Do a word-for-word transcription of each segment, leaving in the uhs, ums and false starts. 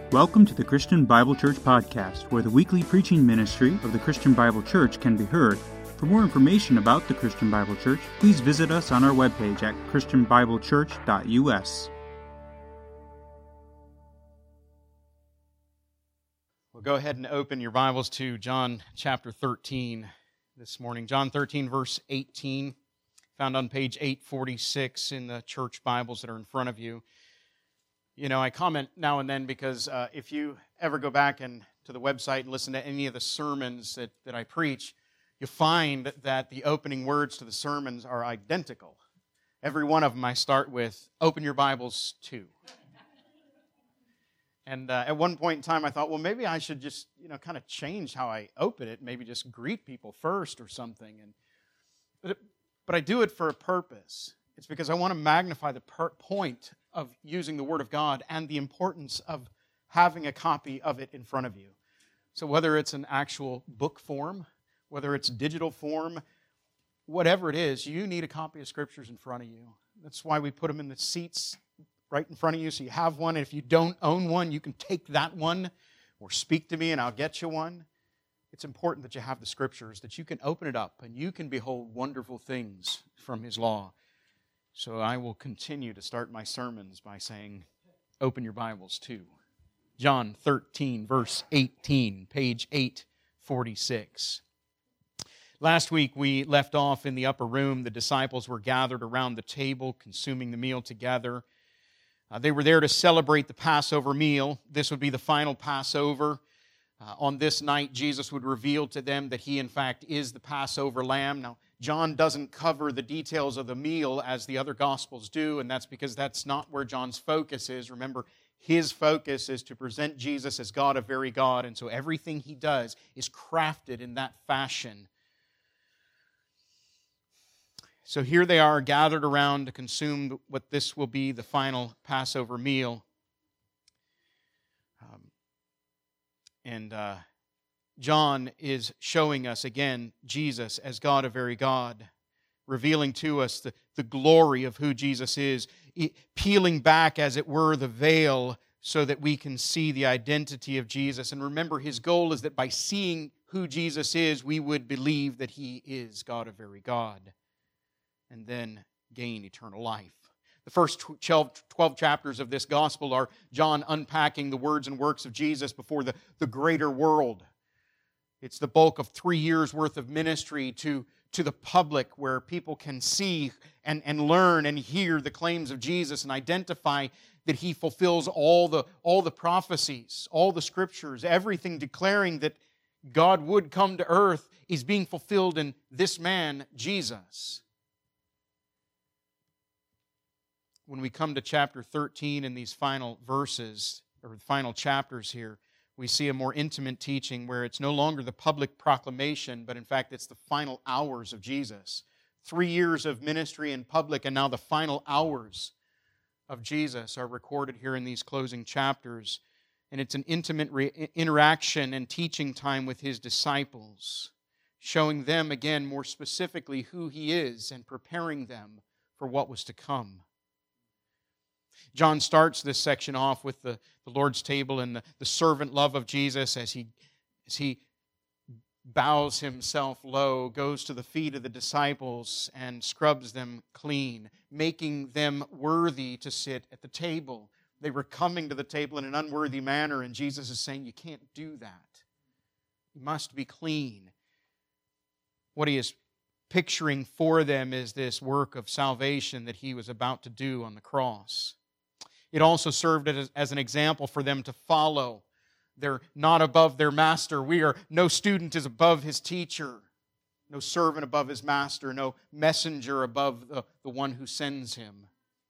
Welcome to the Christian Bible Church Podcast, where the weekly preaching ministry of the Christian Bible Church can be heard. For more information about the Christian Bible Church, please visit us on our webpage at christian bible church dot u s. Well, go ahead and open your Bibles to John chapter thirteen this morning. John thirteen, verse eighteen, found on page eight forty-six in the church Bibles that are in front of you. You know, I comment now and then because uh, if you ever go back and to the website and listen to any of the sermons that, that I preach, you'll find that the opening words to the sermons are identical. Every one of them I start with, open your Bibles to. And uh, at one point in time I thought, well, maybe I should just, you know, kind of change how I open it, maybe just greet people first or something. And But, it, but I do it for a purpose. It's because I want to magnify the per- point of using the Word of God and the importance of having a copy of it in front of you. So whether it's an actual book form, whether it's digital form, whatever it is, you need a copy of Scriptures in front of you. That's why we put them in the seats right in front of you, so you have one. And if you don't own one, you can take that one or speak to me and I'll get you one. It's important that you have the Scriptures, that you can open it up and you can behold wonderful things from His law. So I will continue to start my sermons by saying, open your Bibles to John thirteen, verse eighteen, page eight forty-six. Last week we left off in the upper room. The disciples were gathered around the table, consuming the meal together. Uh, they were there to celebrate the Passover meal. This would be the final Passover. Uh, on this night, Jesus would reveal to them that He, in fact, is the Passover lamb. Now, John doesn't cover the details of the meal as the other Gospels do, and that's because that's not where John's focus is. Remember, his focus is to present Jesus as God of very God, and so everything he does is crafted in that fashion. So here they are gathered around to consume what this will be the final Passover meal. Um, and... Uh, John is showing us again Jesus as God of very God, revealing to us the, the glory of who Jesus is, peeling back, as it were, the veil so that we can see the identity of Jesus. And remember, His goal is that by seeing who Jesus is, we would believe that He is God of very God, and then gain eternal life. The first twelve chapters of this gospel are John unpacking the words and works of Jesus before the, the greater world. It's the bulk of three years' worth of ministry to, to the public, where people can see and, and learn and hear the claims of Jesus and identify that He fulfills all the, all the prophecies, all the Scriptures, everything declaring that God would come to earth is being fulfilled in this man, Jesus. When we come to chapter thirteen in these final verses, or final chapters here, we see a more intimate teaching where it's no longer the public proclamation, but in fact it's the final hours of Jesus. Three years of ministry in public, and now the final hours of Jesus are recorded here in these closing chapters. And it's an intimate re- interaction and teaching time with His disciples, showing them again more specifically who He is and preparing them for what was to come. John starts this section off with the, the Lord's table and the, the servant love of Jesus as he, as he bows Himself low, goes to the feet of the disciples and scrubs them clean, making them worthy to sit at the table. They were coming to the table in an unworthy manner, and Jesus is saying, you can't do that. You must be clean. What He is picturing for them is this work of salvation that He was about to do on the cross. It also served as, as an example for them to follow. They're not above their master. We are, no student is above his teacher. No servant above his master. No messenger above the, the one who sends him.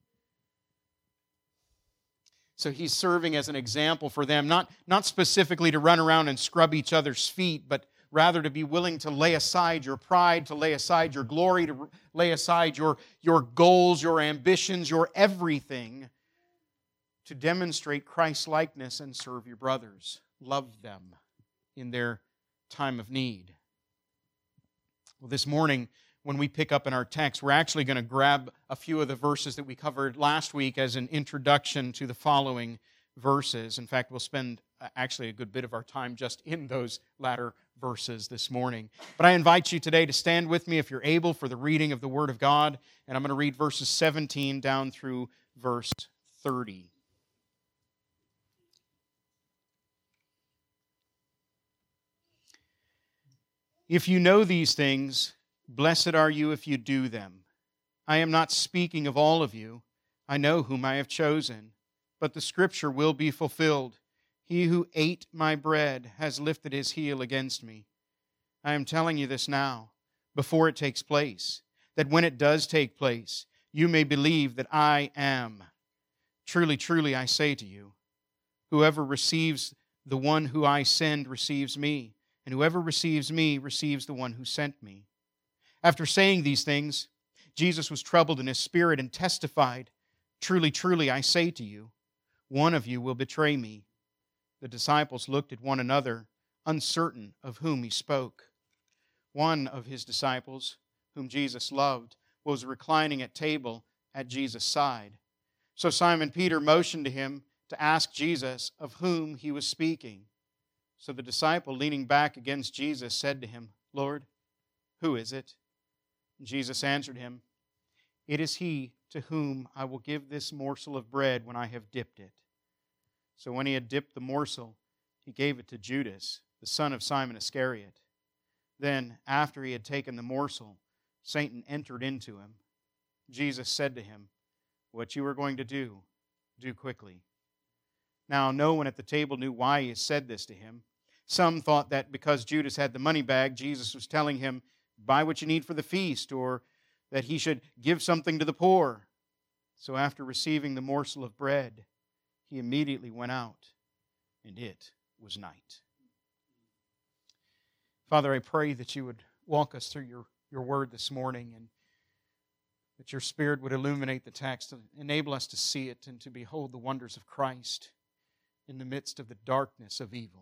So He's serving as an example for them, not, not specifically to run around and scrub each other's feet, but rather to be willing to lay aside your pride, to lay aside your glory, to lay aside your, your goals, your ambitions, your everything, to demonstrate Christ-likeness and serve your brothers. Love them in their time of need. Well, this morning, when we pick up in our text, we're actually going to grab a few of the verses that we covered last week as an introduction to the following verses. In fact, we'll spend actually a good bit of our time just in those latter verses this morning. But I invite you today to stand with me if you're able for the reading of the Word of God. And I'm going to read verses seventeen down through verse thirty. If you know these things, blessed are you if you do them. I am not speaking of all of you. I know whom I have chosen. But the Scripture will be fulfilled. He who ate my bread has lifted his heel against me. I am telling you this now, before it takes place, that when it does take place, you may believe that I am. Truly, truly, I say to you, whoever receives the one who I send receives me. And whoever receives me receives the one who sent me. After saying these things, Jesus was troubled in his spirit and testified, Truly, truly, I say to you, one of you will betray me. The disciples looked at one another, uncertain of whom he spoke. One of his disciples, whom Jesus loved, was reclining at table at Jesus' side. So Simon Peter motioned to him to ask Jesus of whom he was speaking. So the disciple, leaning back against Jesus, said to him, Lord, who is it? And Jesus answered him, It is he to whom I will give this morsel of bread when I have dipped it. So when he had dipped the morsel, he gave it to Judas, the son of Simon Iscariot. Then, after he had taken the morsel, Satan entered into him. Jesus said to him, What you are going to do, do quickly. Now, no one at the table knew why he had said this to him. Some thought that because Judas had the money bag, Jesus was telling him, buy what you need for the feast, or that he should give something to the poor. So after receiving the morsel of bread, he immediately went out, and it was night. Father, I pray that you would walk us through your, your word this morning, and that your Spirit would illuminate the text and enable us to see it and to behold the wonders of Christ in the midst of the darkness of evil.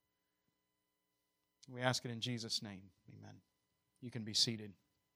We ask it in Jesus' name. Amen. You can be seated.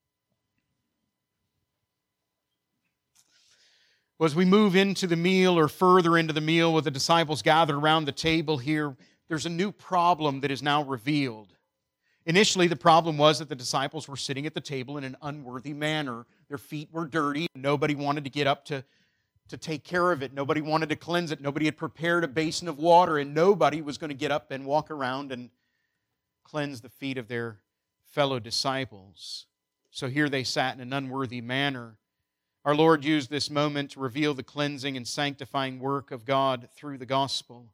Well, as we move into the meal or further into the meal with the disciples gathered around the table here, there's a new problem that is now revealed. Initially, the problem was that the disciples were sitting at the table in an unworthy manner. Their feet were dirty. Nobody wanted to get up to, to take care of it. Nobody wanted to cleanse it. Nobody had prepared a basin of water, and nobody was going to get up and walk around and cleanse the feet of their fellow disciples. So here they sat in an unworthy manner. Our Lord used this moment to reveal the cleansing and sanctifying work of God through the gospel.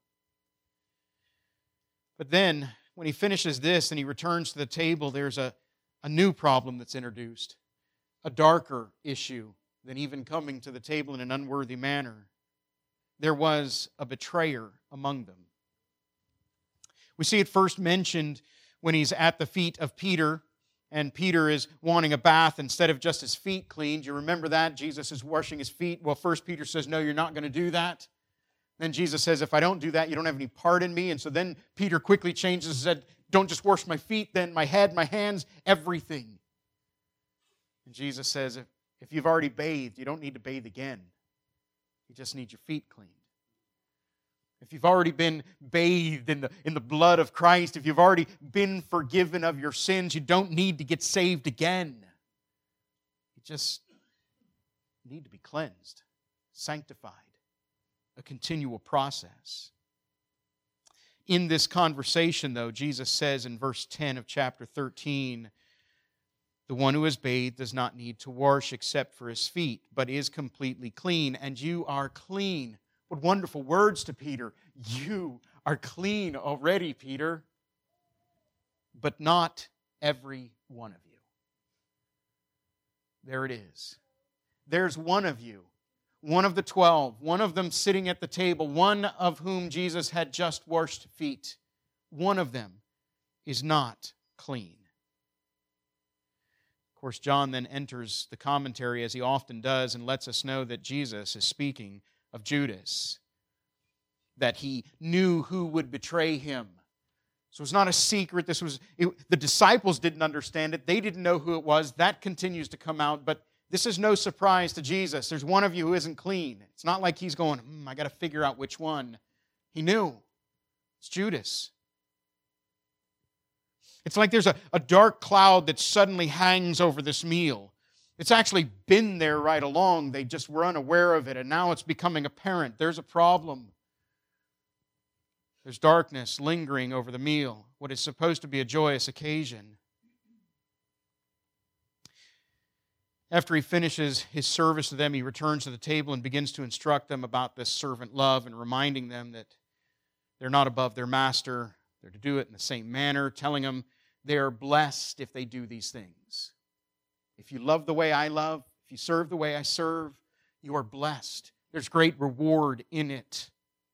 But then, when he finishes this and he returns to the table, there's a, a new problem that's introduced, a darker issue than even coming to the table in an unworthy manner. There was a betrayer among them. We see it first mentioned when he's at the feet of Peter, and Peter is wanting a bath instead of just his feet cleaned. You remember that? Jesus is washing his feet. Well, first Peter says, no, you're not going to do that. Then Jesus says, if I don't do that, you don't have any part in me. And so then Peter quickly changes and said, don't just wash my feet, then my head, my hands, everything. And Jesus says, if, if you've already bathed, you don't need to bathe again. You just need your feet cleaned. If you've already been bathed in the, in the blood of Christ, if you've already been forgiven of your sins, you don't need to get saved again. You just need to be cleansed, sanctified, a continual process. In this conversation, though, Jesus says in verse ten of chapter thirteen, the one who is bathed does not need to wash except for his feet, but is completely clean, and you are clean. What wonderful words to Peter. You are clean already, Peter. But not every one of you. There it is. There's one of you, one of the twelve, one of them sitting at the table, one of whom Jesus had just washed feet. One of them is not clean. Of course, John then enters the commentary, as he often does, and lets us know that Jesus is speaking of Judas, that he knew who would betray him. So it's not a secret. This was it, the disciples didn't understand it. They didn't know who it was. That continues to come out, but this is no surprise to Jesus. There's one of you who isn't clean. It's not like he's going, hmm, I got to figure out which one. He knew. It's Judas. It's like there's a, a dark cloud that suddenly hangs over this meal. It's actually been there right along. They just were unaware of it, and now it's becoming apparent. There's a problem. There's darkness lingering over the meal, what is supposed to be a joyous occasion. After he finishes his service to them, he returns to the table and begins to instruct them about this servant love and reminding them that they're not above their master. They're to do it in the same manner, telling them they are blessed if they do these things. If you love the way I love, if you serve the way I serve, you are blessed. There's great reward in it.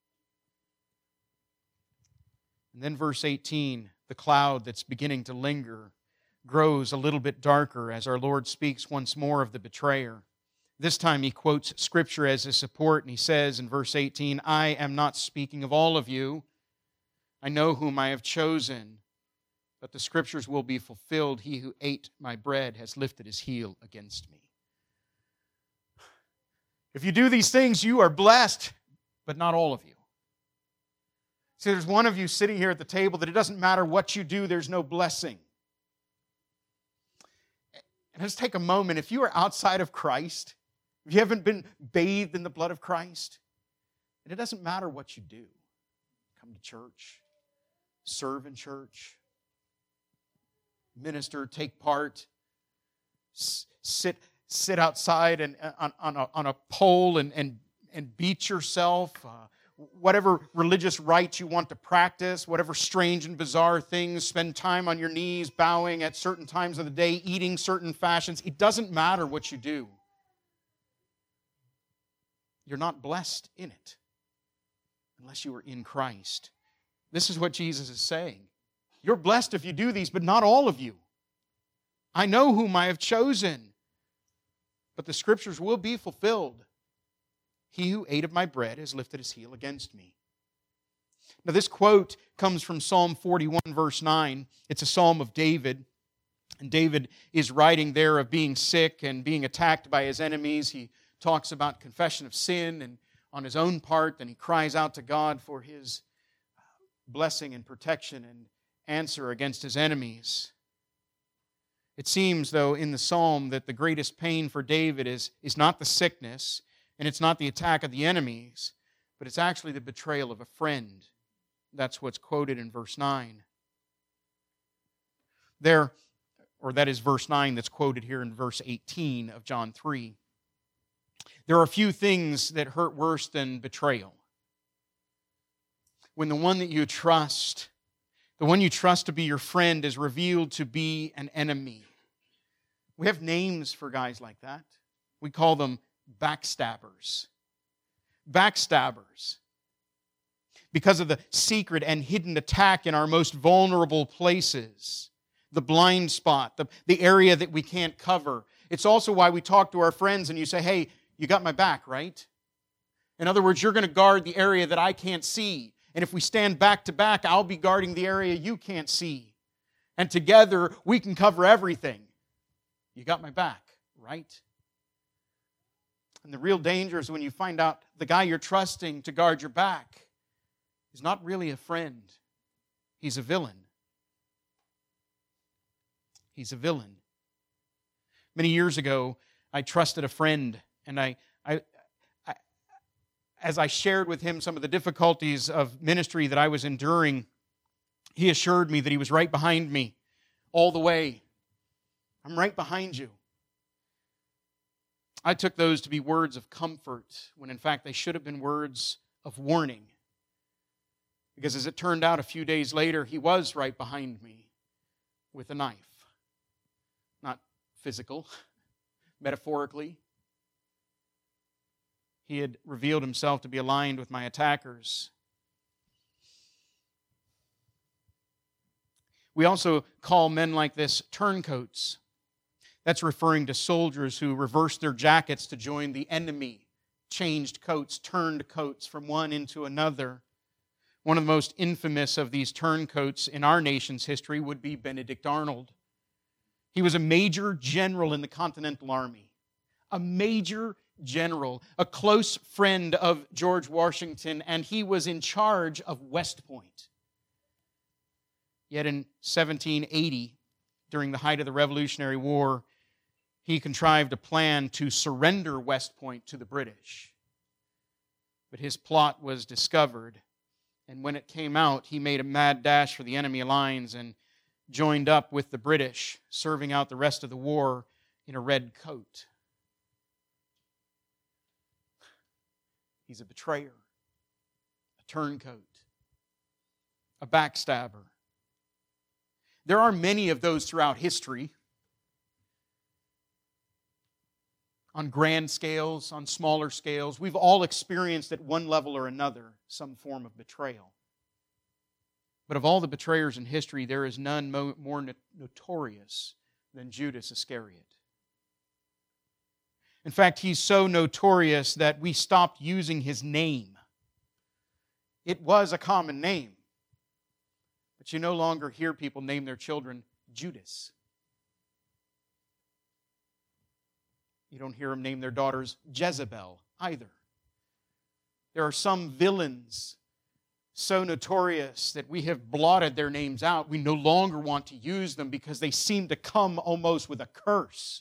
And then verse eighteen, the cloud that's beginning to linger grows a little bit darker as our Lord speaks once more of the betrayer. This time he quotes Scripture as his support, and he says in verse eighteen, I am not speaking of all of you. I know whom I have chosen, but the Scriptures will be fulfilled. He who ate my bread has lifted his heel against me. If you do these things, you are blessed, but not all of you. See, there's one of you sitting here at the table that it doesn't matter what you do, there's no blessing. And let's take a moment. If you are outside of Christ, if you haven't been bathed in the blood of Christ, and it doesn't matter what you do. Come to church, serve in church, minister, take part, sit sit outside and on, on, a, on a pole and, and, and beat yourself, uh, whatever religious rites you want to practice, whatever strange and bizarre things, spend time on your knees, bowing at certain times of the day, eating certain fashions. It doesn't matter what you do. You're not blessed in it unless you are in Christ. This is what Jesus is saying. You're blessed if you do these, but not all of you. I know whom I have chosen, but the Scriptures will be fulfilled. He who ate of my bread has lifted his heel against me. Now this quote comes from Psalm forty-one, verse nine. It's a psalm of David. And David is writing there of being sick and being attacked by his enemies. He talks about confession of sin and on his own part, and he cries out to God for his blessing and protection and answer against his enemies. It seems, though, in the psalm that the greatest pain for David is, is not the sickness, and it's not the attack of the enemies, but it's actually the betrayal of a friend. That's what's quoted in verse nine. There, or that is verse nine that's quoted here in verse eighteen of John three. There are few things that hurt worse than betrayal. When the one that you trust, the one you trust to be your friend, is revealed to be an enemy. We have names for guys like that. We call them backstabbers. Backstabbers. Because of the secret and hidden attack in our most vulnerable places. The blind spot, the, the area that we can't cover. It's also why we talk to our friends and you say, hey, you got my back, right? In other words, you're going to guard the area that I can't see. And if we stand back to back, I'll be guarding the area you can't see. And together, we can cover everything. You got my back, right? And the real danger is when you find out the guy you're trusting to guard your back is not really a friend. He's a villain. He's a villain. Many years ago, I trusted a friend, and I, I, I, as I shared with him some of the difficulties of ministry that I was enduring, he assured me that he was right behind me all the way. I'm right behind you. I took those to be words of comfort, when in fact they should have been words of warning. Because as it turned out, a few days later, he was right behind me with a knife. Not physical, metaphorically. He had revealed himself to be aligned with my attackers. We also call men like this turncoats. That's referring to soldiers who reversed their jackets to join the enemy, changed coats, turned coats from one into another. One of the most infamous of these turncoats in our nation's history would be Benedict Arnold. He was a major general in the Continental Army. A major general, a close friend of George Washington, and he was in charge of West Point. Yet in seventeen eighty, during the height of the Revolutionary War, he contrived a plan to surrender West Point to the British. But his plot was discovered, and when it came out, he made a mad dash for the enemy lines and joined up with the British, serving out the rest of the war in a red coat. He's a betrayer, a turncoat, a backstabber. There are many of those throughout history, on grand scales, on smaller scales. We've all experienced at one level or another some form of betrayal. But of all the betrayers in history, there is none more notorious than Judas Iscariot. In fact, he's so notorious that we stopped using his name. It was a common name, but you no longer hear people name their children Judas. You don't hear them name their daughters Jezebel either. There are some villains so notorious that we have blotted their names out. We no longer want to use them because they seem to come almost with a curse.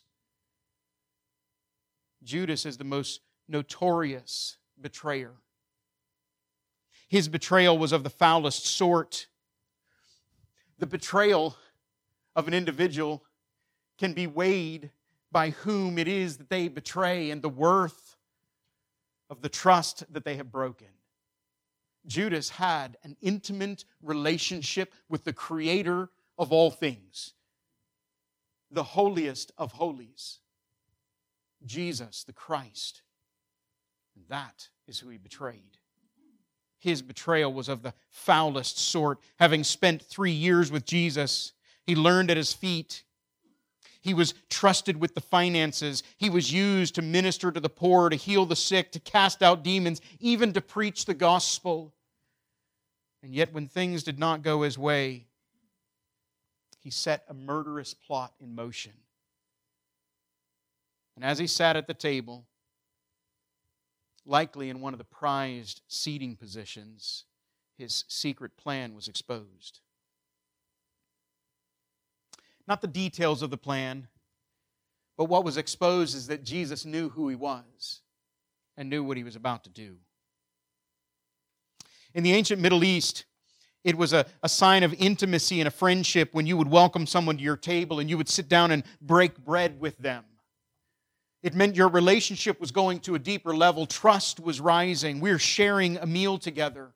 Judas is the most notorious betrayer. His betrayal was of the foulest sort. The betrayal of an individual can be weighed by whom it is that they betray and the worth of the trust that they have broken. Judas had an intimate relationship with the Creator of all things, the holiest of holies, Jesus the Christ. And that is who he betrayed. His betrayal was of the foulest sort. Having spent three years with Jesus, he learned at his feet. He was trusted with the finances. He was used to minister to the poor, to heal the sick, to cast out demons, even to preach the gospel. And yet when things did not go his way, he set a murderous plot in motion. And as he sat at the table, likely in one of the prized seating positions, his secret plan was exposed. Not the details of the plan, but what was exposed is that Jesus knew who he was and knew what he was about to do. In the ancient Middle East, it was a, a sign of intimacy and a friendship when you would welcome someone to your table and you would sit down and break bread with them. It meant your relationship was going to a deeper level. Trust was rising. We're sharing a meal together.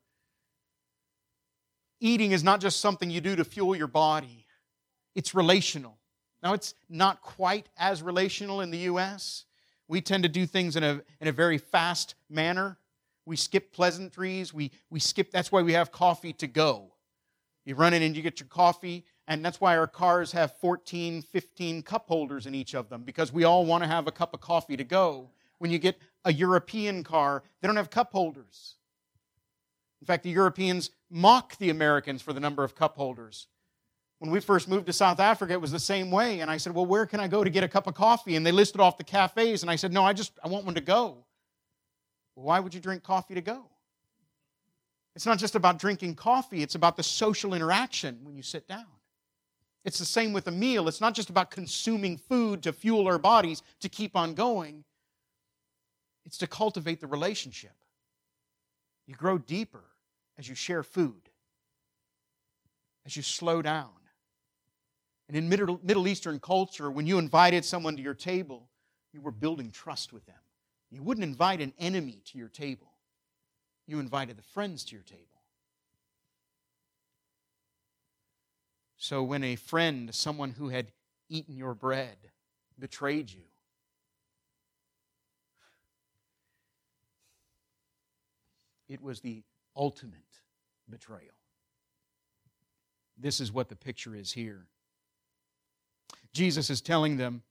Eating is not just something you do to fuel your body. It's relational. Now, it's not quite as relational in the U S. We tend to do things in a, in a very fast manner. We skip pleasantries. We, we skip, that's why we have coffee to go. You run in and you get your coffee, and that's why our cars have fourteen, fifteen cup holders in each of them, because we all want to have a cup of coffee to go. When you get a European car, they don't have cup holders. In fact, the Europeans mock the Americans for the number of cup holders. When we first moved to South Africa, it was the same way. And I said, well, where can I go to get a cup of coffee? And they listed off the cafes. And I said, no, I just, I want one to go. Well, why would you drink coffee to go? It's not just about drinking coffee. It's about the social interaction when you sit down. It's the same with a meal. It's not just about consuming food to fuel our bodies to keep on going. It's to cultivate the relationship. You grow deeper as you share food, as you slow down. And in Middle, Middle Eastern culture, when you invited someone to your table, you were building trust with them. You wouldn't invite an enemy to your table. You invited the friends to your table. So when a friend, someone who had eaten your bread, betrayed you, it was the ultimate betrayal. This is what the picture is here. Jesus is telling them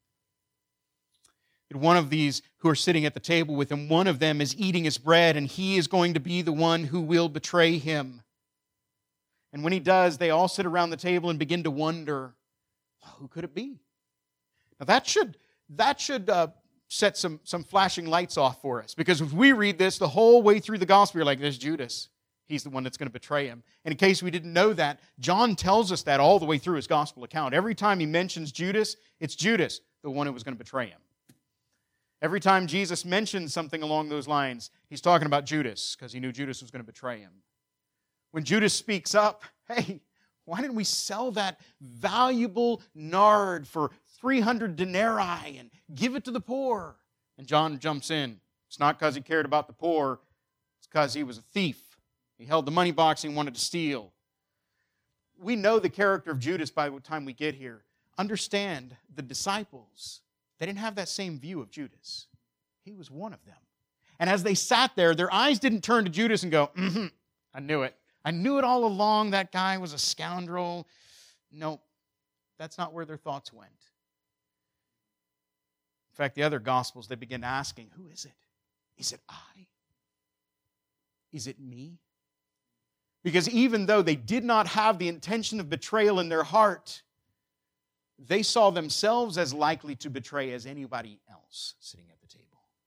that one of these who are sitting at the table with him, one of them is eating his bread, and he is going to be the one who will betray him. And when he does, they all sit around the table and begin to wonder, who could it be? Now that should, that should uh, set some, some flashing lights off for us. Because if we read this the whole way through the gospel, you're like, there's Judas. He's the one that's going to betray him. And in case we didn't know that, John tells us that all the way through his gospel account. Every time he mentions Judas, it's Judas, the one who was going to betray him. Every time Jesus mentions something along those lines, he's talking about Judas because he knew Judas was going to betray him. When Judas speaks up, hey, why didn't we sell that valuable nard for three hundred denarii and give it to the poor? And John jumps in. It's not because he cared about the poor. It's because he was a thief. He held the money box and he wanted to steal. We know the character of Judas by the time we get here. Understand, the disciples, they didn't have that same view of Judas. He was one of them. And as they sat there, their eyes didn't turn to Judas and go, mm-hmm, I knew it. I knew it all along. That guy was a scoundrel. No, that's not where their thoughts went. In fact, the other Gospels, they begin asking, who is it? Is it I? Is it me? Because even though they did not have the intention of betrayal in their heart, they saw themselves as likely to betray as anybody else sitting at the table.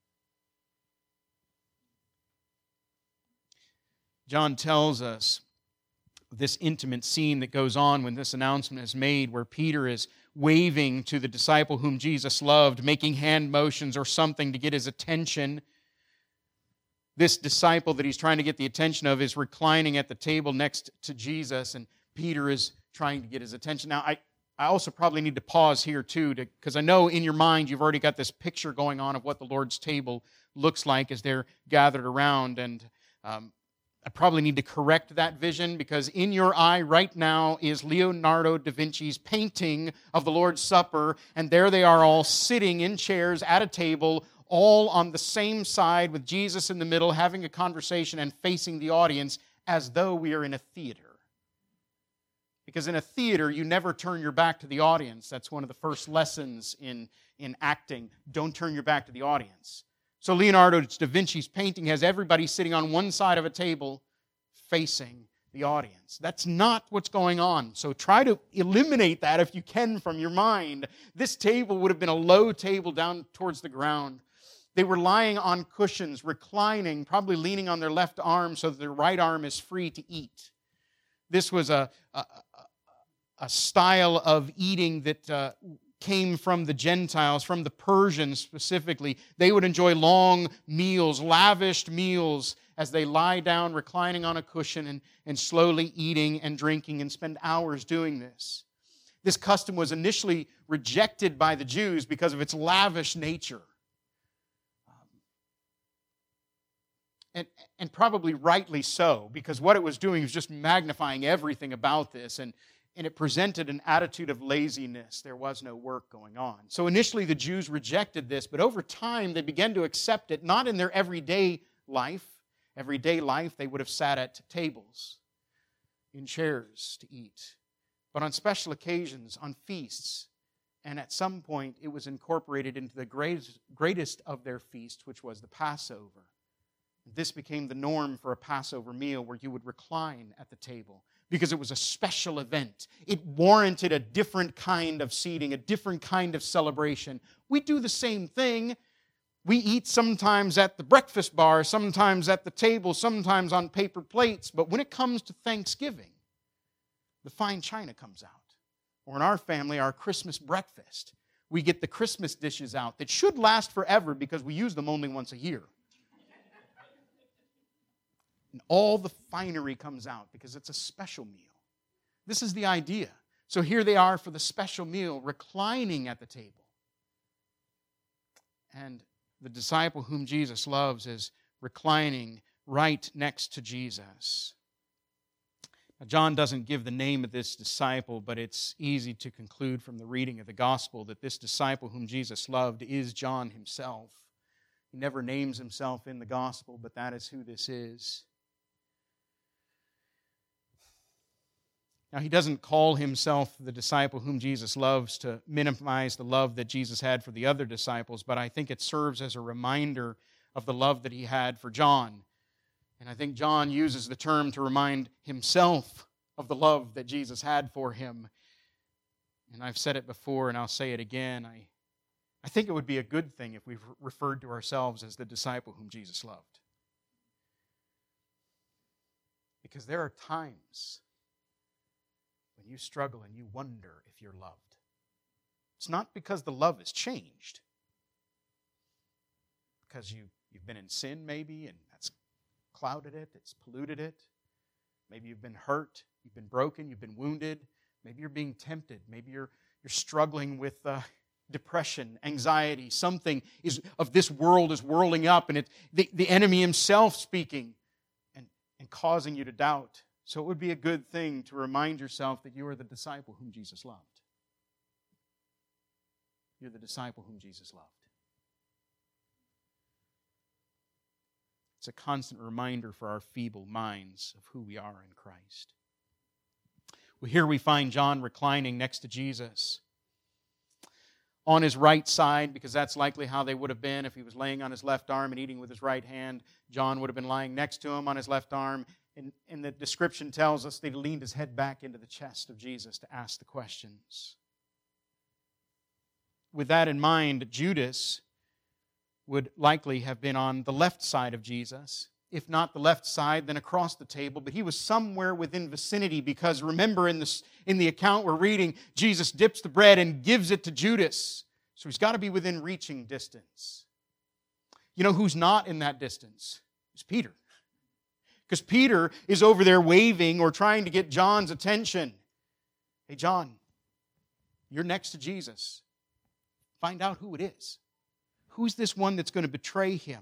John tells us this intimate scene that goes on when this announcement is made, where Peter is waving to the disciple whom Jesus loved, making hand motions or something to get his attention. This disciple that he's trying to get the attention of is reclining at the table next to Jesus, and Peter is trying to get his attention. Now, I, I also probably need to pause here, too, because I know in your mind you've already got this picture going on of what the Lord's table looks like as they're gathered around, and um, I probably need to correct that vision, because in your eye right now is Leonardo da Vinci's painting of the Lord's Supper, and there they are all sitting in chairs at a table, all on the same side with Jesus in the middle, having a conversation and facing the audience as though we are in a theater. Because in a theater, you never turn your back to the audience. That's one of the first lessons in, in acting. Don't turn your back to the audience. So Leonardo da Vinci's painting has everybody sitting on one side of a table facing the audience. That's not what's going on. So try to eliminate that if you can from your mind. This table would have been a low table down towards the ground. They were lying on cushions, reclining, probably leaning on their left arm so that their right arm is free to eat. This was a, a, a style of eating that uh, came from the Gentiles, from the Persians specifically. They would enjoy long meals, lavished meals, as they lie down, reclining on a cushion and, and slowly eating and drinking and spend hours doing this. This custom was initially rejected by the Jews because of its lavish nature. And, and probably rightly so, because what it was doing was just magnifying everything about this, and, and it presented an attitude of laziness. There was no work going on. So initially the Jews rejected this, but over time they began to accept it, not in their everyday life. Everyday life they would have sat at tables, in chairs to eat. But on special occasions, on feasts, and at some point it was incorporated into the greatest, greatest of their feasts, which was the Passover. This became the norm for a Passover meal, where you would recline at the table because it was a special event. It warranted a different kind of seating, a different kind of celebration. We do the same thing. We eat sometimes at the breakfast bar, sometimes at the table, sometimes on paper plates. But when it comes to Thanksgiving, the fine china comes out. Or in our family, our Christmas breakfast, we get the Christmas dishes out that should last forever because we use them only once a year. And all the finery comes out because it's a special meal. This is the idea. So here they are for the special meal, reclining at the table. And the disciple whom Jesus loves is reclining right next to Jesus. Now, John doesn't give the name of this disciple, but it's easy to conclude from the reading of the gospel that this disciple whom Jesus loved is John himself. He never names himself in the gospel, but that is who this is. Now, he doesn't call himself the disciple whom Jesus loves to minimize the love that Jesus had for the other disciples, but I think it serves as a reminder of the love that he had for John. And I think John uses the term to remind himself of the love that Jesus had for him. And I've said it before, and I'll say it again. I, I think it would be a good thing if we referred to ourselves as the disciple whom Jesus loved. Because there are times when you struggle and you wonder if you're loved. It's not because the love has changed. Because you, you've been in sin maybe, and that's clouded it, it's polluted it. Maybe you've been hurt, you've been broken, you've been wounded. Maybe you're being tempted. Maybe you're, you're struggling with uh, depression, anxiety. Something is of this world is whirling up, and it, the, the enemy himself speaking and, and causing you to doubt. So it would be a good thing to remind yourself that you are the disciple whom Jesus loved. You're the disciple whom Jesus loved. It's a constant reminder for our feeble minds of who we are in Christ. Well, here we find John reclining next to Jesus on his right side, because that's likely how they would have been. If he was laying on his left arm and eating with his right hand, John would have been lying next to him on his left arm. And, and the description tells us that he leaned his head back into the chest of Jesus to ask the questions. With that in mind, Judas would likely have been on the left side of Jesus. If not the left side, then across the table. But he was somewhere within vicinity, because remember in, this, in the account we're reading, Jesus dips the bread and gives it to Judas. So he's got to be within reaching distance. You know who's not in that distance? It's Peter. Because Peter is over there waving or trying to get John's attention. Hey, John, you're next to Jesus. Find out who it is. Who's this one that's going to betray him?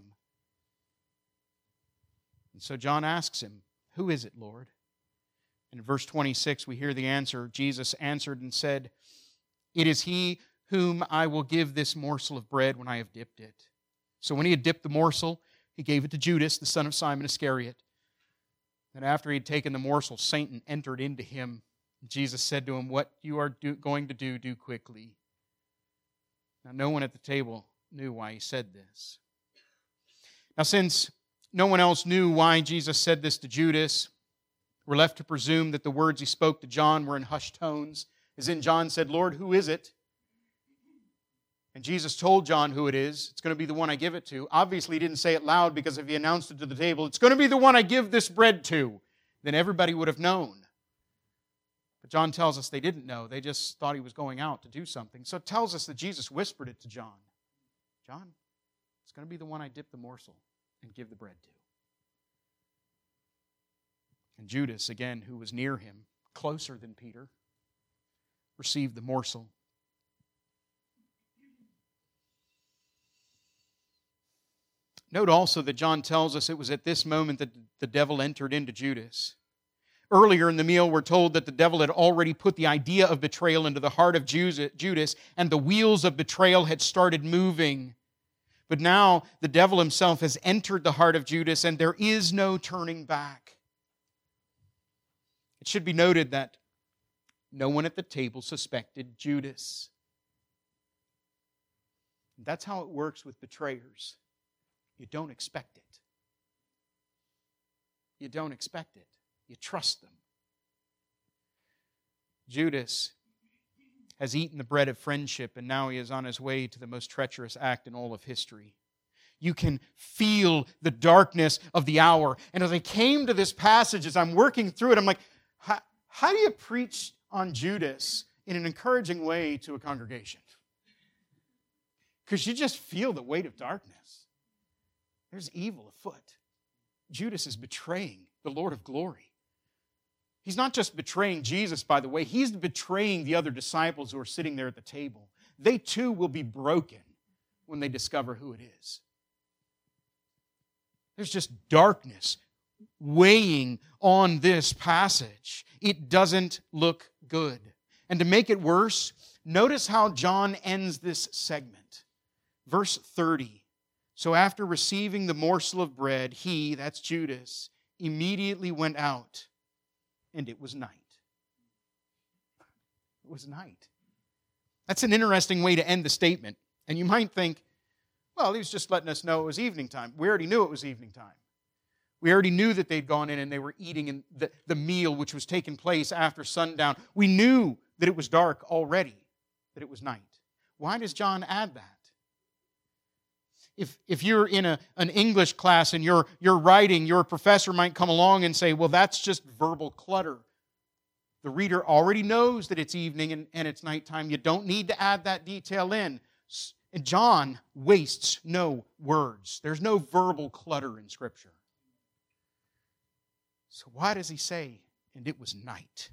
And so John asks him, who is it, Lord? And in verse twenty-six, we hear the answer. Jesus answered and said, it is he whom I will give this morsel of bread when I have dipped it. So when he had dipped the morsel, he gave it to Judas, the son of Simon Iscariot. And after he had taken the morsel, Satan entered into him. Jesus said to him, what you are do- going to do, do quickly. Now no one at the table knew why he said this. Now, since no one else knew why Jesus said this to Judas, we're left to presume that the words he spoke to John were in hushed tones, as in John said, Lord, who is it? And Jesus told John who it is. It's going to be the one I give it to. Obviously, he didn't say it loud, because if he announced it to the table, it's going to be the one I give this bread to, then everybody would have known. But John tells us they didn't know. They just thought he was going out to do something. So it tells us that Jesus whispered it to John. John, it's going to be the one I dip the morsel and give the bread to. And Judas, again, who was near him, closer than Peter, received the morsel. Note also that John tells us it was at this moment that the devil entered into Judas. Earlier in the meal, we're told that the devil had already put the idea of betrayal into the heart of Judas, and the wheels of betrayal had started moving. But now the devil himself has entered the heart of Judas, and there is no turning back. It should be noted that no one at the table suspected Judas. That's how it works with betrayers. You don't expect it. You don't expect it. You trust them. Judas has eaten the bread of friendship, and now he is on his way to the most treacherous act in all of history. You can feel the darkness of the hour. And as I came to this passage, as I'm working through it, I'm like, how, how do you preach on Judas in an encouraging way to a congregation? Because you just feel the weight of darkness. There's evil afoot. Judas is betraying the Lord of glory. He's not just betraying Jesus, by the way. He's betraying the other disciples who are sitting there at the table. They too will be broken when they discover who it is. There's just darkness weighing on this passage. It doesn't look good. And to make it worse, notice how John ends this segment. Verse thirty. So after receiving the morsel of bread, he, that's Judas, immediately went out, and it was night. It was night. That's an interesting way to end the statement. And you might think, well, he was just letting us know it was evening time. We already knew it was evening time. We already knew that they'd gone in and they were eating in the, the meal which was taking place after sundown. We knew that it was dark already, that it was night. Why does John add that? if, if you're in a, an English class and you're, you're writing, your professor might come along and say, well, that's just verbal clutter. The reader already knows that it's evening and, and it's nighttime. You don't need to add that detail in. And John wastes no words. There's no verbal clutter in Scripture. So why does he say, and it was night?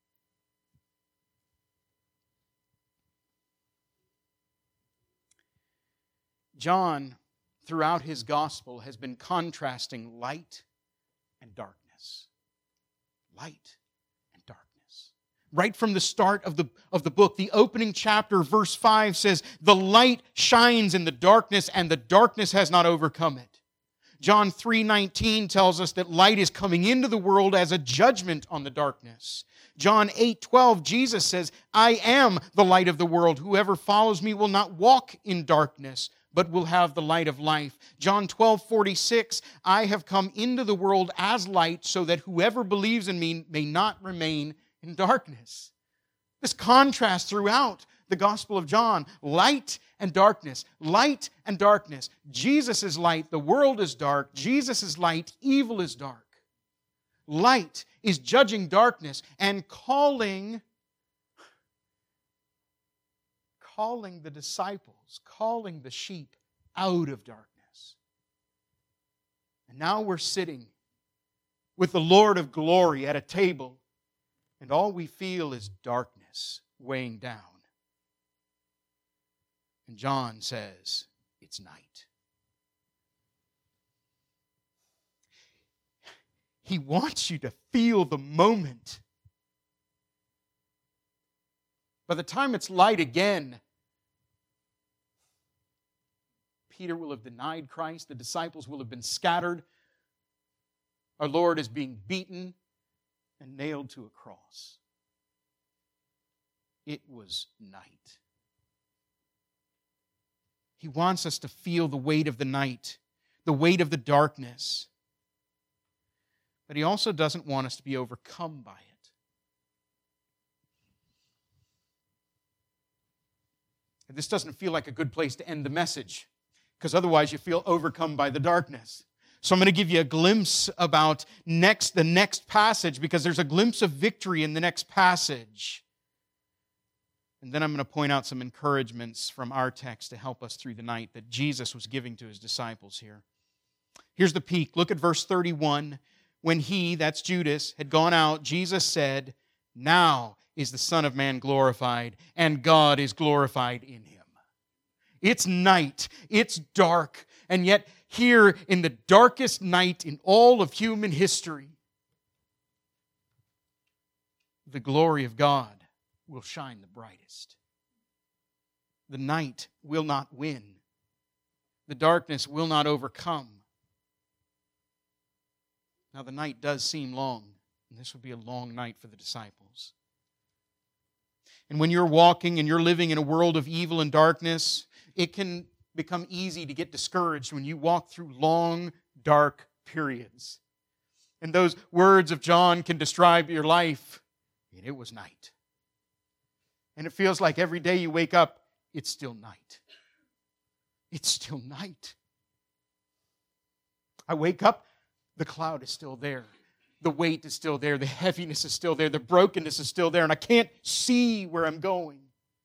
John, throughout his gospel, has been contrasting light and darkness. Light and darkness. Right from the start of the, of the book, the opening chapter, verse five says, the light shines in the darkness, and the darkness has not overcome it. John three nineteen tells us that light is coming into the world as a judgment on the darkness. John eight twelve, Jesus says, I am the light of the world. Whoever follows me will not walk in darkness, but will have the light of life. John twelve forty-six, I have come into the world as light so that whoever believes in me may not remain in darkness. This contrast throughout the Gospel of John, light and darkness, light and darkness. Jesus is light, the world is dark. Jesus is light, evil is dark. Light is judging darkness and calling, calling the disciples, calling the sheep out of darkness. And now we're sitting with the Lord of glory at a table, and all we feel is darkness weighing down. And John says, it's night. He wants you to feel the moment. By the time it's light again, Peter will have denied Christ. The disciples will have been scattered. Our Lord is being beaten and nailed to a cross. It was night. He wants us to feel the weight of the night, the weight of the darkness. But He also doesn't want us to be overcome by it. And this doesn't feel like a good place to end the message, because otherwise you feel overcome by the darkness. So I'm going to give you a glimpse about next the next passage, because there's a glimpse of victory in the next passage. And then I'm going to point out some encouragements from our text to help us through the night that Jesus was giving to His disciples here. Here's the peak. Look at verse thirty-one. When He, that's Judas, had gone out, Jesus said, now is the Son of Man glorified, and God is glorified in Him. It's night. It's dark. And yet here in the darkest night in all of human history, the glory of God will shine the brightest. The night will not win. The darkness will not overcome. Now the night does seem long, and this would be a long night for the disciples. And when you're walking and you're living in a world of evil and darkness, it can become easy to get discouraged when you walk through long, dark periods. And those words of John can describe your life. And it was night. And it feels like every day you wake up, it's still night. It's still night. I wake up, the cloud is still there. The weight is still there. The heaviness is still there. The brokenness is still there. And I can't see where I'm going.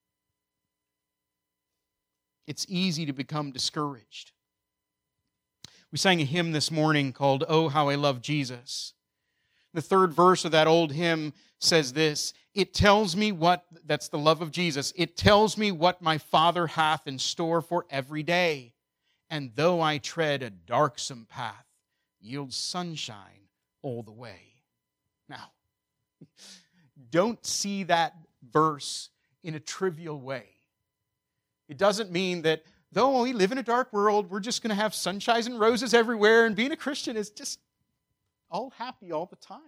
It's easy to become discouraged. We sang a hymn this morning called, Oh, How I Love Jesus. The third verse of that old hymn says this, it tells me what, that's the love of Jesus, it tells me what my Father hath in store for every day. And though I tread a darksome path, yields sunshine all the way. Now, don't see that verse in a trivial way. It doesn't mean that though we live in a dark world, we're just going to have sunshines and roses everywhere, and being a Christian is just all happy all the time.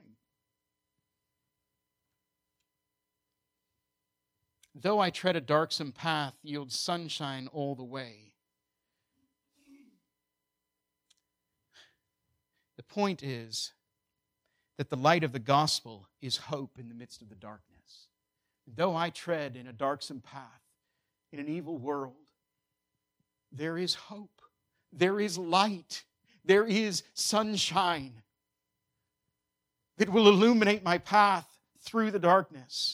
Though I tread a darksome path, yields sunshine all the way. The point is that the light of the gospel is hope in the midst of the darkness. Though I tread in a darksome path, in an evil world, there is hope. there is light. There is sunshine that will illuminate my path through the darkness.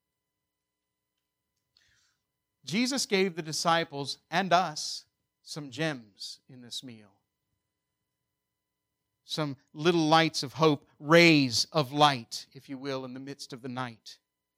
Jesus gave the disciples and us some gems in this meal. Some little lights of hope, rays of light, if you will, in the midst of the night.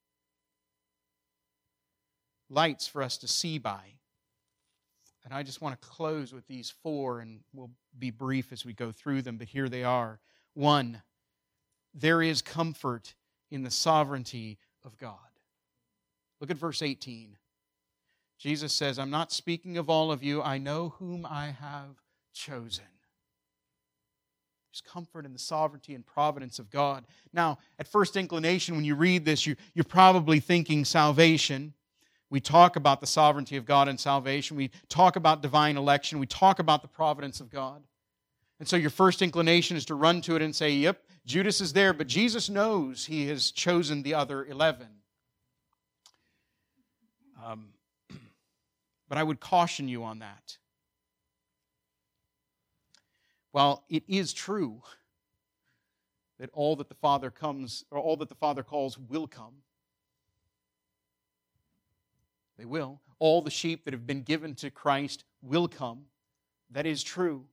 Lights for us to see by. And I just want to close with these four, and we'll be brief as we go through them, but here they are. One, there is comfort in the sovereignty of God. Look at verse eighteen. Jesus says, I'm not speaking of all of you. I know whom I have chosen. There's comfort in the sovereignty and providence of God. Now, at first inclination, when you read this, you, you're probably thinking salvation. We talk about the sovereignty of God and salvation. We talk about divine election. We talk about the providence of God. And so your first inclination is to run to it and say, yep, Judas is there, but Jesus knows he has chosen the other eleven. Um, but I would caution you on that. While it is true that all that the Father comes, or all that the Father calls will come, they will. All the sheep that have been given to Christ will come. That is true.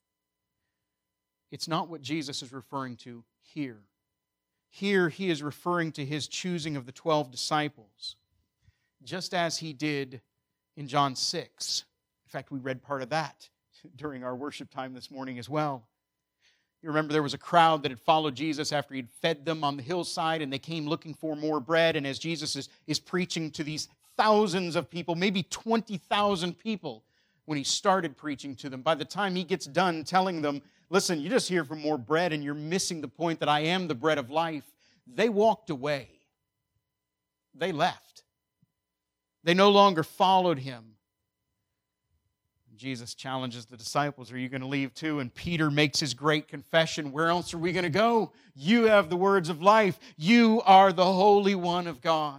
It's not what Jesus is referring to here. Here he is referring to his choosing of the twelve disciples, just as he did in John six. In fact, we read part of that during our worship time this morning as well. You remember there was a crowd that had followed Jesus after he'd fed them on the hillside, and they came looking for more bread. And as Jesus is, is preaching to these thousands of people, maybe twenty thousand people, when he started preaching to them, by the time he gets done telling them, listen, you're just here for more bread and you're missing the point that I am the bread of life, they walked away. They left. They no longer followed him. Jesus challenges the disciples, are you going to leave too? And Peter makes his great confession, where else are we going to go? You have the words of life. You are the Holy One of God.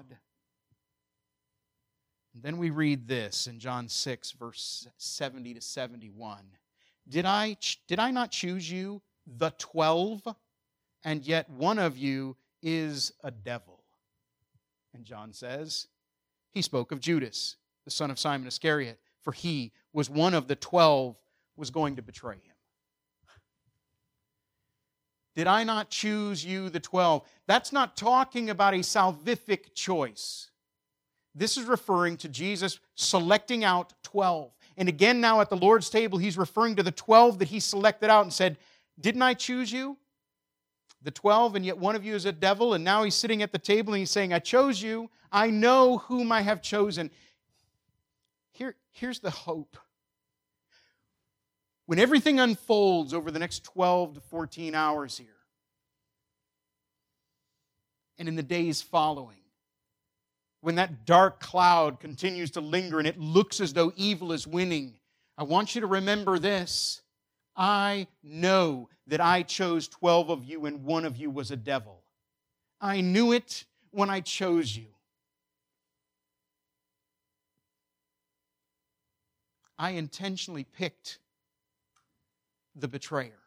And then we read this in John six, verse seventy to seventy-one. Did I, did I not choose you, the twelve, and yet one of you is a devil? And John says, he spoke of Judas, the son of Simon Iscariot, for he was one of the twelve, was going to betray him. Did I not choose you, the twelve? That's not talking about a salvific choice. This is referring to Jesus selecting out twelve. And again now at the Lord's table, he's referring to the twelve that he selected out and said, didn't I choose you? The twelve, and yet one of you is a devil. And now he's sitting at the table and he's saying, I chose you. I know whom I have chosen. Here, here's the hope. When everything unfolds over the next twelve to fourteen hours here, and in the days following, when that dark cloud continues to linger and it looks as though evil is winning, I want you to remember this. I know that I chose twelve of you and one of you was a devil. I knew it when I chose you. I intentionally picked the betrayer.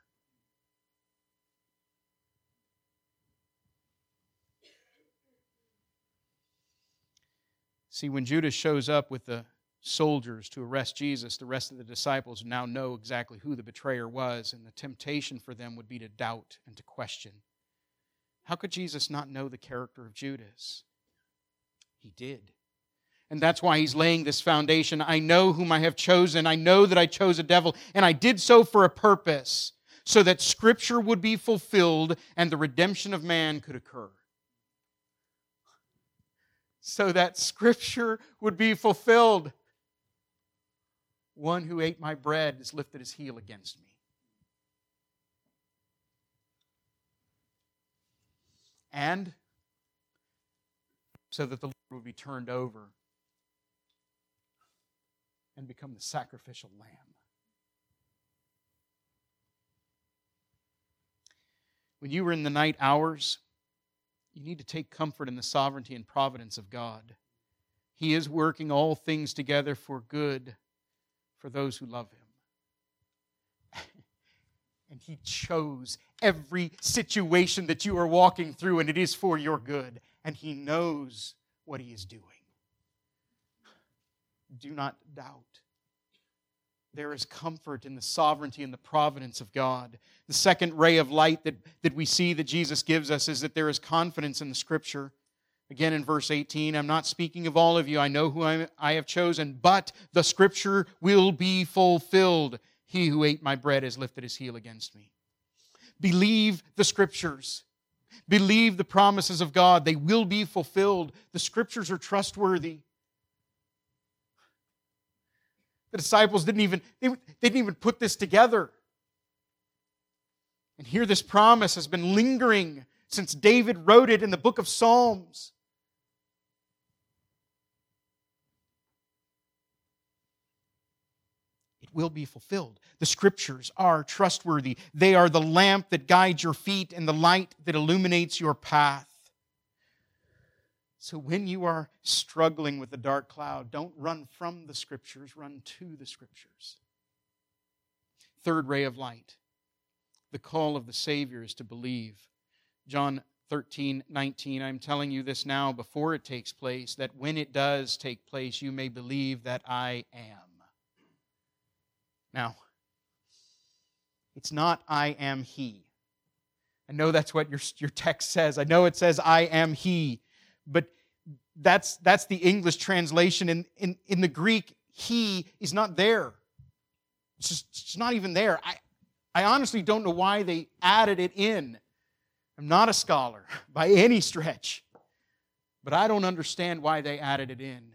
See, when Judas shows up with the soldiers to arrest Jesus, the rest of the disciples now know exactly who the betrayer was, and the temptation for them would be to doubt and to question. How could Jesus not know the character of Judas? He did. And that's why he's laying this foundation. I know whom I have chosen. I know that I chose a devil, and I did so for a purpose, so that Scripture would be fulfilled and the redemption of man could occur. So that Scripture would be fulfilled. One who ate my bread has lifted his heel against me. And so that the Lord would be turned over and become the sacrificial lamb. When you were in the night hours, you need to take comfort in the sovereignty and providence of God. He is working all things together for good for those who love Him. And He chose every situation that you are walking through, and it is for your good. And He knows what He is doing. Do not doubt. There is comfort in the sovereignty and the providence of God. The second ray of light that, that we see that Jesus gives us is that there is confidence in the Scripture. Again in verse eighteen, I'm not speaking of all of you. I know who I, I have chosen, but the Scripture will be fulfilled. He who ate my bread has lifted his heel against me. Believe the Scriptures. Believe the promises of God. They will be fulfilled. The Scriptures are trustworthy. The disciples didn't even, they, they didn't even put this together. And here this promise has been lingering since David wrote it in the book of Psalms. It will be fulfilled. The Scriptures are trustworthy. They are the lamp that guides your feet and the light that illuminates your path. So when you are struggling with the dark cloud, don't run from the Scriptures, run to the Scriptures. Third ray of light. The call of the Savior is to believe. John thirteen nineteen, I'm telling you this now before it takes place, that when it does take place, you may believe that I am. Now, it's not I am He. I know that's what your, your text says. I know it says I am He. But that's, that's the English translation. In, in, in the Greek, He is not there. It's just it's not even there. I, I honestly don't know why they added it in. I'm not a scholar by any stretch. But I don't understand why they added it in.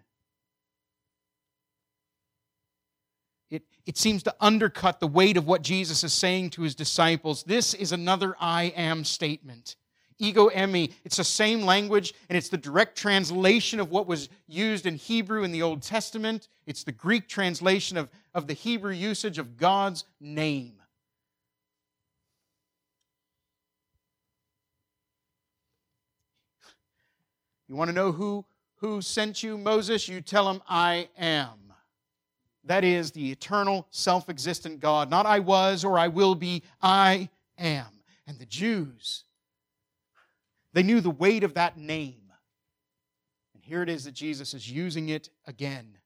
It, it seems to undercut the weight of what Jesus is saying to His disciples. This is another I am statement. Ego eimi. It's the same language, and it's the direct translation of what was used in Hebrew in the Old Testament. It's the Greek translation of, of the Hebrew usage of God's name. You want to know who, who sent you, Moses? You tell him, I am. That is the eternal, self-existent God. Not I was or I will be, I am. And the Jews, they knew the weight of that name. And here it is that Jesus is using it again.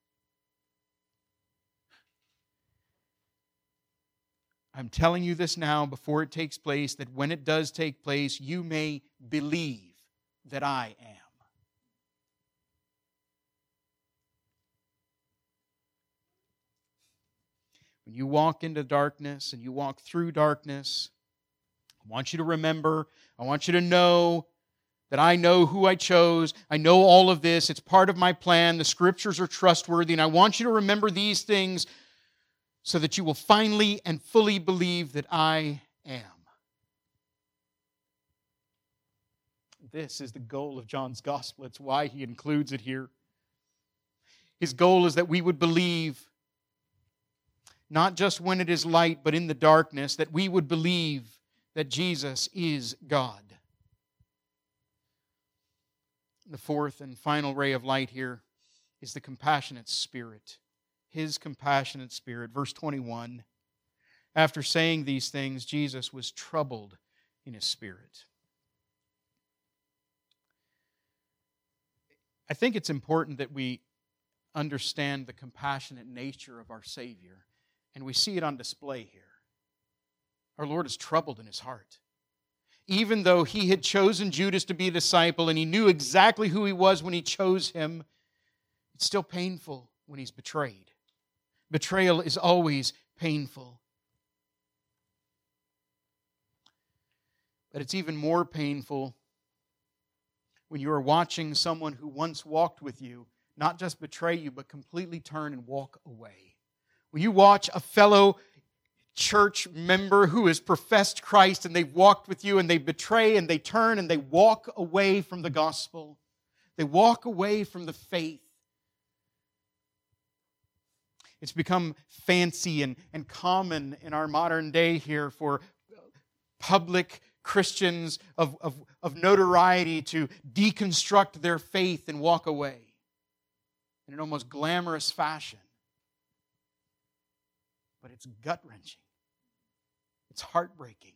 I'm telling you this now before it takes place, that when it does take place, you may believe that I am. When you walk into darkness and you walk through darkness, I want you to remember, I want you to know that I know who I chose. I know all of this. It's part of my plan. The Scriptures are trustworthy. And I want you to remember these things so that you will finally and fully believe that I am. This is the goal of John's Gospel. It's why he includes it here. His goal is that we would believe, not just when it is light, but in the darkness, that we would believe that Jesus is God. The fourth and final ray of light here is the compassionate Spirit. His compassionate Spirit. Verse twenty-one, after saying these things, Jesus was troubled in His spirit. I think it's important that we understand the compassionate nature of our Savior, and we see it on display here. Our Lord is troubled in His heart. Even though He had chosen Judas to be a disciple and He knew exactly who he was when He chose him, it's still painful when he's betrayed. Betrayal is always painful. But it's even more painful when you are watching someone who once walked with you not just betray you, but completely turn and walk away. When you watch a fellow church member who has professed Christ and they've walked with you and they betray and they turn and they walk away from the gospel. They walk away from the faith. It's become fancy and, and common in our modern day here for public Christians of, of, of notoriety to deconstruct their faith and walk away in an almost glamorous fashion. But it's gut-wrenching. It's It's heartbreaking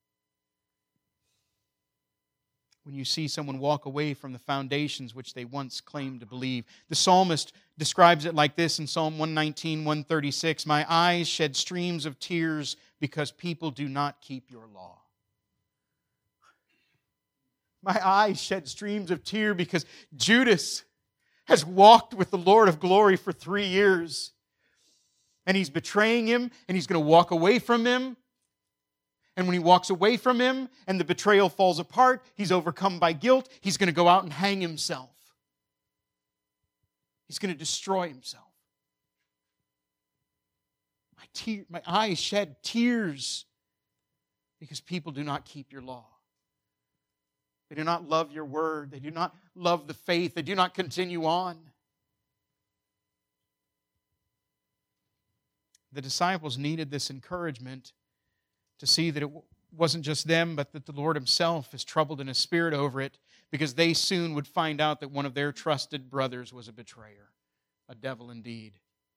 when you see someone walk away from the foundations which they once claimed to believe. The psalmist describes it like this in Psalm one nineteen, one thirty-six, "My eyes shed streams of tears because people do not keep your law." My eyes shed streams of tears because Judas has walked with the Lord of glory for three years. And he's betraying him, and he's going to walk away from him. And when he walks away from him and the betrayal falls apart, he's overcome by guilt. He's going to go out and hang himself. He's going to destroy himself. My, tear, my eyes shed tears because people do not keep your law. They do not love your word. They do not love the faith. They do not continue on. The disciples needed this encouragement to see that it wasn't just them, but that the Lord Himself is troubled in His spirit over it, because they soon would find out that one of their trusted brothers was a betrayer, a devil indeed.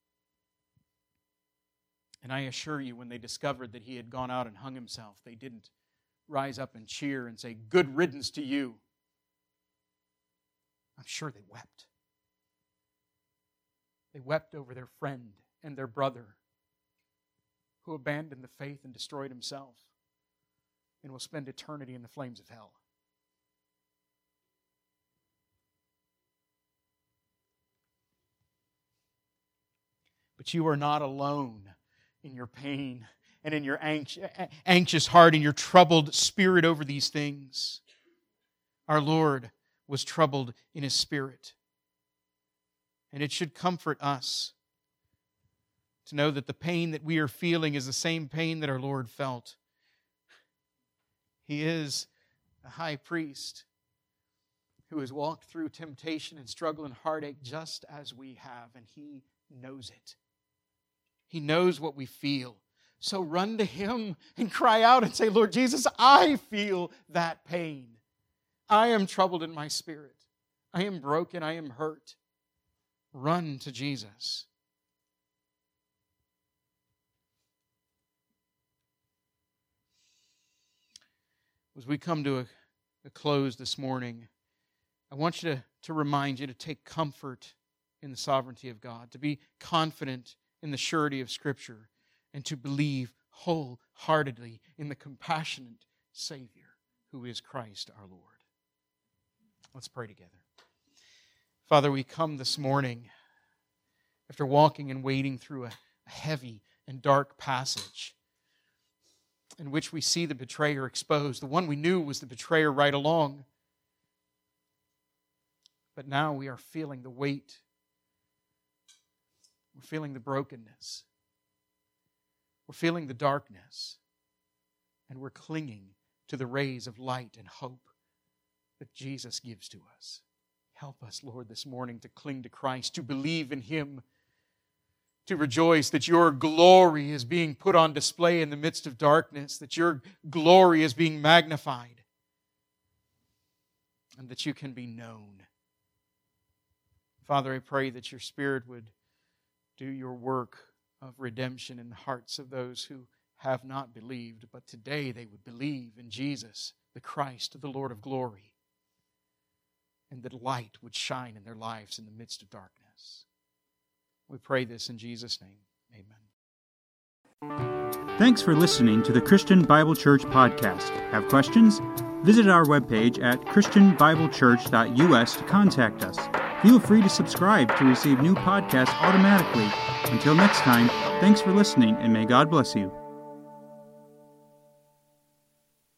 And I assure you, when they discovered that he had gone out and hung himself, they didn't rise up and cheer and say, "Good riddance to you." I'm sure they wept. They wept over their friend and their brother who abandoned the faith and destroyed himself and will spend eternity in the flames of hell. But you are not alone in your pain and in your anxious heart and your troubled spirit over these things. Our Lord was troubled in His spirit. And it should comfort us to know that the pain that we are feeling is the same pain that our Lord felt. He is a high priest who has walked through temptation and struggle and heartache just as we have, and He knows it. He knows what we feel. So run to Him and cry out and say, "Lord Jesus, I feel that pain. I am troubled in my spirit. I am broken. I am hurt." Run to Jesus. As we come to a, a close this morning, I want you to, to remind you to take comfort in the sovereignty of God, to be confident in the surety of Scripture, and to believe wholeheartedly in the compassionate Savior who is Christ our Lord. Let's pray together. Father, we come this morning after walking and wading through a heavy and dark passage in which we see the betrayer exposed. The one we knew was the betrayer right along. But now we are feeling the weight. We're feeling the brokenness. We're feeling the darkness. And we're clinging to the rays of light and hope that Jesus gives to us. Help us, Lord, this morning to cling to Christ, to believe in Him, to rejoice that Your glory is being put on display in the midst of darkness, that Your glory is being magnified, and that You can be known. Father, I pray that Your Spirit would do Your work of redemption in the hearts of those who have not believed, but today they would believe in Jesus, the Christ, the Lord of glory, and that light would shine in their lives in the midst of darkness. We pray this in Jesus' name. Amen. Thanks for listening to the Christian Bible Church podcast. Have questions? Visit our webpage at christian bible church dot u s to contact us. Feel free to subscribe to receive new podcasts automatically. Until next time, thanks for listening, and may God bless you.